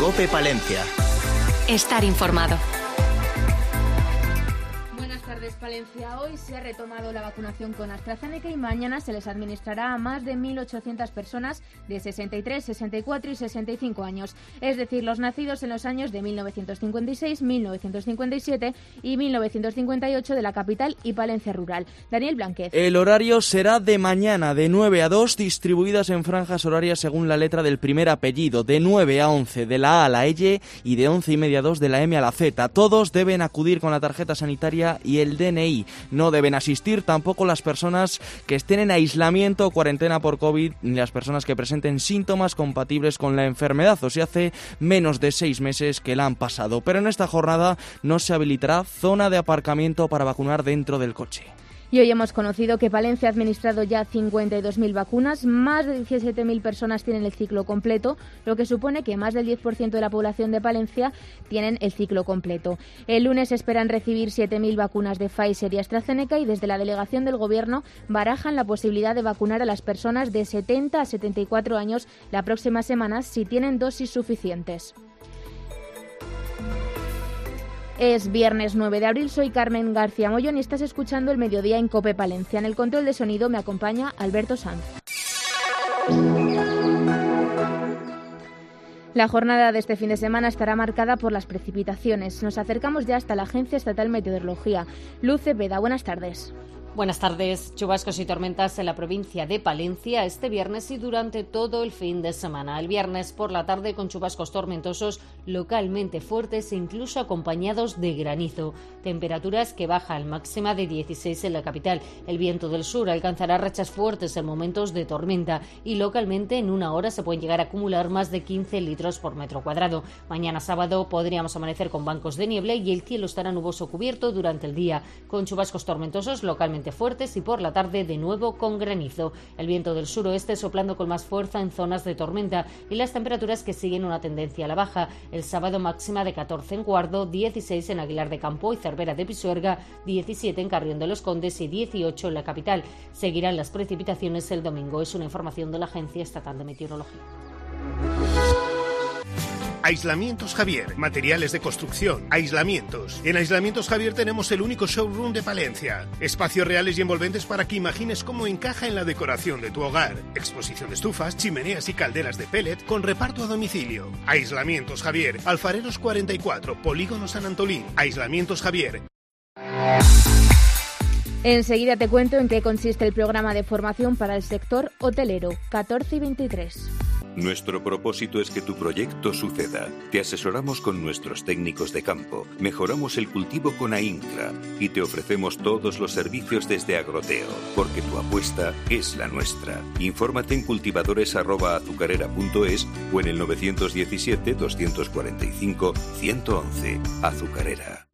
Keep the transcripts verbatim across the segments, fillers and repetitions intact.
COPE Palencia. Estar informado. Palencia. Hoy se ha retomado la vacunación con AstraZeneca y mañana se les administrará a más de mil ochocientas personas de sesenta y tres, sesenta y cuatro y sesenta y cinco años, es decir, los nacidos en los años de mil novecientos cincuenta y seis, mil novecientos cincuenta y siete y mil novecientos cincuenta y ocho de la capital y Palencia rural. Daniel Blanquez. El horario será de mañana, de nueve a dos, distribuidas en franjas horarias según la letra del primer apellido, de nueve a once de la A a la L y de once y media a dos de la M a la Z. Todos deben acudir con la tarjeta sanitaria y el D N I. No deben asistir tampoco las personas que estén en aislamiento o cuarentena por COVID ni las personas que presenten síntomas compatibles con la enfermedad o si hace menos de seis meses que la han pasado. Pero en esta jornada no se habilitará zona de aparcamiento para vacunar dentro del coche. Y hoy hemos conocido que Palencia ha administrado ya cincuenta y dos mil vacunas, más de diecisiete mil personas tienen el ciclo completo, lo que supone que más del diez por ciento de la población de Palencia tienen el ciclo completo. El lunes esperan recibir siete mil vacunas de Pfizer y AstraZeneca y desde la delegación del Gobierno barajan la posibilidad de vacunar a las personas de setenta a setenta y cuatro años la próxima semana si tienen dosis suficientes. Es viernes nueve de abril, soy Carmen García Mollón y estás escuchando El Mediodía en COPE Palencia. En el control de sonido me acompaña Alberto Sanz. La jornada de este fin de semana estará marcada por las precipitaciones. Nos acercamos ya hasta la Agencia Estatal Meteorología. Luz Cepeda, buenas tardes. Buenas tardes. Chubascos y tormentas en la provincia de Palencia este viernes y durante todo el fin de semana. El viernes por la tarde con chubascos tormentosos localmente fuertes e incluso acompañados de granizo. Temperaturas que bajan, máxima de dieciséis en la capital. El viento del sur alcanzará rachas fuertes en momentos de tormenta y localmente en una hora se pueden llegar a acumular más de quince litros por metro cuadrado. Mañana sábado podríamos amanecer con bancos de niebla y el cielo estará nuboso cubierto durante el día, con chubascos tormentosos localmente fuertes y por la tarde de nuevo con granizo. El viento del suroeste soplando con más fuerza en zonas de tormenta y las temperaturas que siguen una tendencia a la baja. El sábado máxima de catorce en Guardo, dieciséis en Aguilar de Campo y Cervera de Pisuerga, diecisiete en Carrión de los Condes y dieciocho en la capital. Seguirán las precipitaciones el domingo. Es una información de la Agencia Estatal de Meteorología. Aislamientos Javier, materiales de construcción, aislamientos. En Aislamientos Javier tenemos el único showroom de Palencia. Espacios reales y envolventes para que imagines cómo encaja en la decoración de tu hogar. Exposición de estufas, chimeneas y calderas de pellet con reparto a domicilio. Aislamientos Javier, Alfareros cuarenta y cuatro, Polígono San Antolín. Aislamientos Javier. Enseguida te cuento en qué consiste el programa de formación para el sector hotelero catorce y veintitrés. Nuestro propósito es que tu proyecto suceda. Te asesoramos con nuestros técnicos de campo, mejoramos el cultivo con AINCRA y te ofrecemos todos los servicios desde Agroteo, porque tu apuesta es la nuestra. Infórmate en cultivadores arroba azucarera punto es o en el nueve uno siete, dos cuatro cinco, uno uno uno. Azucarera.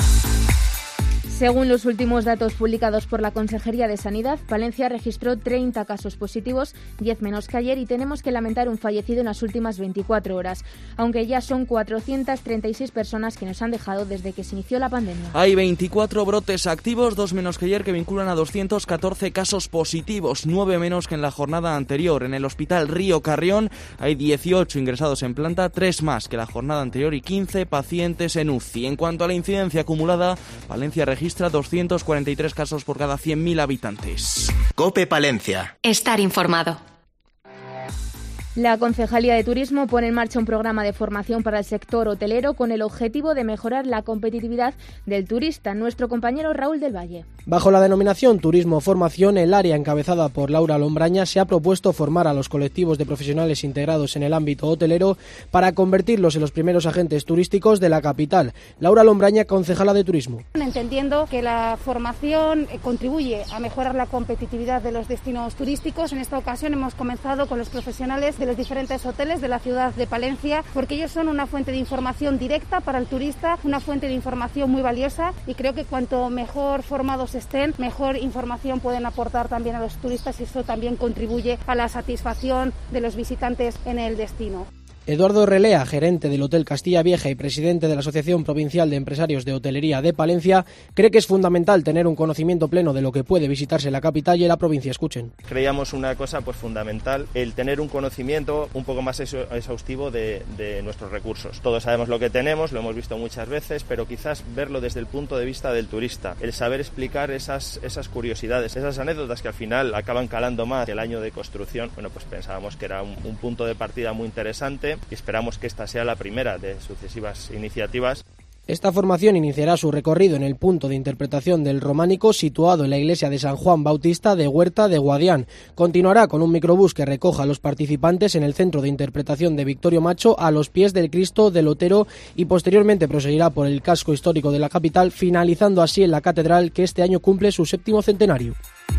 Según los últimos datos publicados por la Consejería de Sanidad, Palencia registró treinta casos positivos, diez menos que ayer, y tenemos que lamentar un fallecido en las últimas veinticuatro horas, aunque ya son cuatrocientas treinta y seis personas que nos han dejado desde que se inició la pandemia. Hay veinticuatro brotes activos, dos menos que ayer, que vinculan a doscientos catorce casos positivos, nueve menos que en la jornada anterior. En el Hospital Río Carrión hay dieciocho ingresados en planta, tres más que la jornada anterior y quince pacientes en U C I. En cuanto a la incidencia acumulada, Palencia registra doscientos cuarenta y tres casos por cada cien mil habitantes. COPE Palencia. Estar informado. La Concejalía de Turismo pone en marcha un programa de formación para el sector hotelero con el objetivo de mejorar la competitividad del turista. Nuestro compañero Raúl del Valle. Bajo la denominación Turismo Formación, el área encabezada por Laura Lombraña se ha propuesto formar a los colectivos de profesionales integrados en el ámbito hotelero para convertirlos en los primeros agentes turísticos de la capital. Laura Lombraña, concejala de Turismo. Entendiendo que la formación contribuye a mejorar la competitividad de los destinos turísticos, en esta ocasión hemos comenzado con los profesionales de los diferentes hoteles de la ciudad de Palencia, porque ellos son una fuente de información directa para el turista, una fuente de información muy valiosa, y creo que cuanto mejor formados estén, mejor información pueden aportar también a los turistas, y eso también contribuye a la satisfacción de los visitantes en el destino. Eduardo Relea, gerente del Hotel Castilla Vieja y presidente de la Asociación Provincial de Empresarios de Hotelería de Palencia, cree que es fundamental tener un conocimiento pleno de lo que puede visitarse en la capital y en la provincia. Escuchen. Creíamos una cosa pues fundamental, el tener un conocimiento un poco más exhaustivo de, de nuestros recursos. Todos sabemos lo que tenemos, lo hemos visto muchas veces, pero quizás verlo desde el punto de vista del turista, el saber explicar esas, esas curiosidades, esas anécdotas que al final acaban calando más. El año de construcción, bueno, pues pensábamos que era un, un punto de partida muy interesante y esperamos que esta sea la primera de sucesivas iniciativas. Esta formación iniciará su recorrido en el punto de interpretación del románico situado en la iglesia de San Juan Bautista de Huerta de Guadián. Continuará con un microbús que recoja a los participantes en el centro de interpretación de Victorio Macho a los pies del Cristo del Otero y posteriormente proseguirá por el casco histórico de la capital, finalizando así en la catedral que este año cumple su séptimo centenario.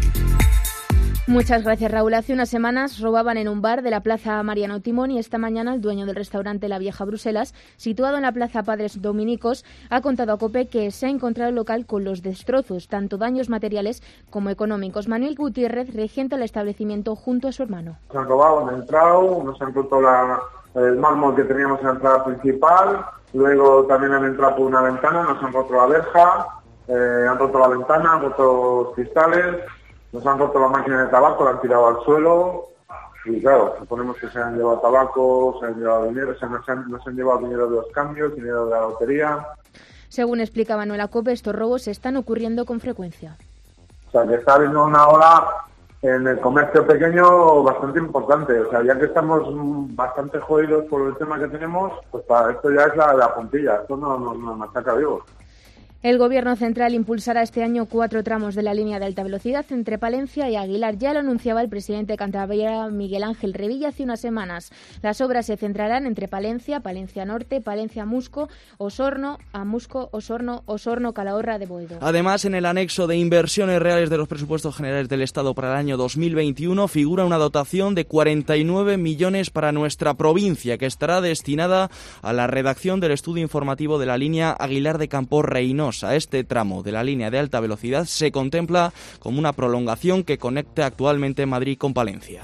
Muchas gracias, Raúl. Hace unas semanas robaban en un bar de la Plaza Mariano Timón y esta mañana el dueño del restaurante La Vieja Bruselas, situado en la Plaza Padres Dominicos, ha contado a COPE que se ha encontrado el local con los destrozos, tanto daños materiales como económicos. Manuel Gutiérrez regenta el establecimiento junto a su hermano. Nos han robado, han entrado, nos han roto la, el mármol que teníamos en la entrada principal, luego también han entrado por una ventana, nos han roto la verja, eh, han roto la ventana, han roto los cristales. Nos han roto la máquina de tabaco, la han tirado al suelo y claro, suponemos que se han llevado tabaco, se han llevado dinero, se nos han, nos han llevado dinero de los cambios, dinero de la lotería. Según explica Manuel Acope, estos robos están ocurriendo con frecuencia. O sea, que está habiendo una ola en el comercio pequeño bastante importante. O sea, ya que estamos bastante jodidos por el tema que tenemos, pues para esto ya es la, la puntilla, esto no nos no, no machaca vivos. El Gobierno central impulsará este año cuatro tramos de la línea de alta velocidad entre Palencia y Aguilar. Ya lo anunciaba el presidente de Cantabria, Miguel Ángel Revilla, hace unas semanas. Las obras se centrarán entre Palencia, Palencia Norte, Palencia Musco, Osorno, Amusco, Osorno, Osorno, Calahorra de Boedo. Además, en el anexo de inversiones reales de los presupuestos generales del Estado para el año dos mil veintiuno figura una dotación de cuarenta y nueve millones para nuestra provincia, que estará destinada a la redacción del estudio informativo de la línea Aguilar de Campos Reynosa. A este tramo de la línea de alta velocidad se contempla como una prolongación que conecte actualmente Madrid con Palencia.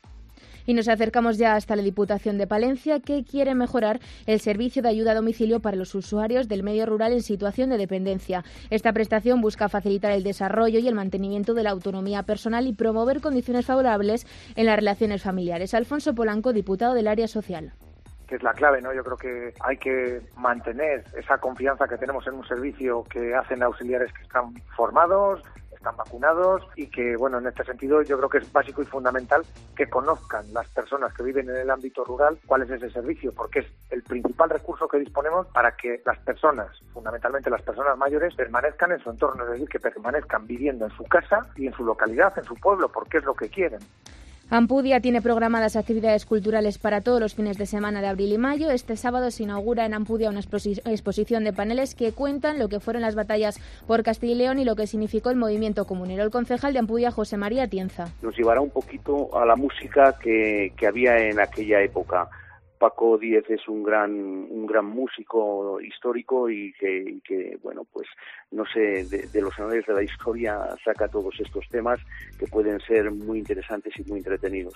Y nos acercamos ya hasta la Diputación de Palencia, que quiere mejorar el servicio de ayuda a domicilio para los usuarios del medio rural en situación de dependencia. Esta prestación busca facilitar el desarrollo y el mantenimiento de la autonomía personal y promover condiciones favorables en las relaciones familiares. Alfonso Polanco, diputado del Área Social. Que es la clave, ¿no? Yo creo que hay que mantener esa confianza que tenemos en un servicio que hacen auxiliares que están formados, están vacunados y que, bueno, en este sentido yo creo que es básico y fundamental que conozcan las personas que viven en el ámbito rural cuál es ese servicio, porque es el principal recurso que disponemos para que las personas, fundamentalmente las personas mayores, permanezcan en su entorno, es decir, que permanezcan viviendo en su casa y en su localidad, en su pueblo, porque es lo que quieren. Ampudia tiene programadas actividades culturales para todos los fines de semana de abril y mayo. Este sábado se inaugura en Ampudia una exposición de paneles que cuentan lo que fueron las batallas por Castilla y León y lo que significó el movimiento comunero. El concejal de Ampudia, José María Tienza. Nos llevará un poquito a la música que, que había en aquella época. Paco Díez es un gran un gran músico histórico y que, y que bueno, pues no sé, de, de los anales de la historia saca todos estos temas que pueden ser muy interesantes y muy entretenidos.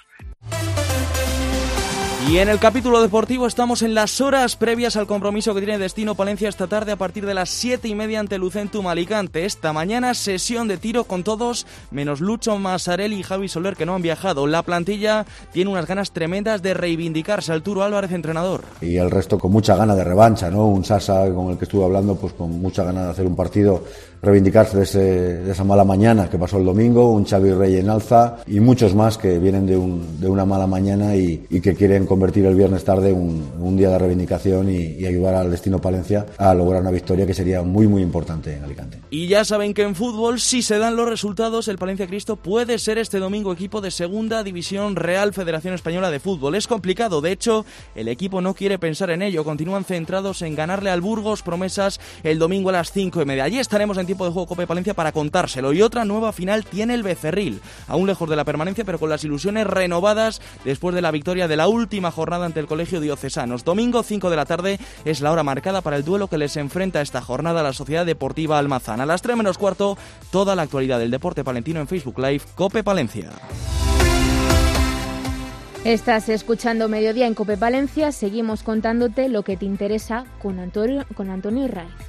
Y en el capítulo deportivo estamos en las horas previas al compromiso que tiene Destino Palencia esta tarde a partir de las siete y media ante Lucentum Alicante. Esta mañana sesión de tiro con todos, menos Lucho Masarelli y Javi Soler, que no han viajado. La plantilla tiene unas ganas tremendas de reivindicarse. Arturo Álvarez, entrenador. Y el resto con mucha gana de revancha, ¿no? Un Sasa con el que estuve hablando, pues con mucha gana de hacer un partido, reivindicarse de, ese, de esa mala mañana que pasó el domingo, un Xavi Rey en alza y muchos más que vienen de, un, de una mala mañana y, y que quieren convertir el viernes tarde un, un día de reivindicación y, y ayudar al Destino Palencia a lograr una victoria que sería muy muy importante en Alicante. Y ya saben que en fútbol, si se dan los resultados, el Palencia Cristo puede ser este domingo equipo de Segunda División Real Federación Española de Fútbol. Es complicado, de hecho, el equipo no quiere pensar en ello, continúan centrados en ganarle al Burgos Promesas el domingo a las cinco y media. Allí estaremos en tiempo de juego Cope Palencia para contárselo. Y otra nueva final tiene el Becerril, aún lejos de la permanencia, pero con las ilusiones renovadas después de la victoria de la última jornada ante el Colegio Diocesanos. Domingo cinco de la tarde es la hora marcada para el duelo que les enfrenta esta jornada a la Sociedad Deportiva Almazán. A las tres menos cuarto, toda la actualidad del deporte palentino en Facebook Live Cope Palencia. Estás escuchando Mediodía en COPE Palencia. Seguimos contándote lo que te interesa con Antonio, con Antonio Raiz.